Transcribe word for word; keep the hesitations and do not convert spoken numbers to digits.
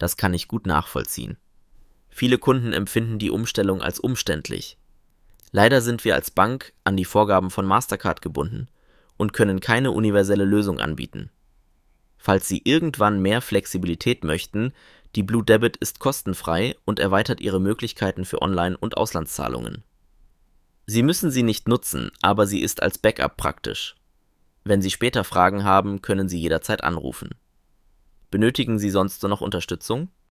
Das kann ich gut nachvollziehen. Viele Kunden empfinden die Umstellung als umständlich. Leider sind wir als Bank an die Vorgaben von Mastercard gebunden und können keine universelle Lösung anbieten. Falls Sie irgendwann mehr Flexibilität möchten, die Blue Debit ist kostenfrei und erweitert Ihre Möglichkeiten für Online- und Auslandszahlungen. Sie müssen sie nicht nutzen, aber sie ist als Backup praktisch. Wenn Sie später Fragen haben, können Sie jederzeit anrufen. Benötigen Sie sonst noch Unterstützung?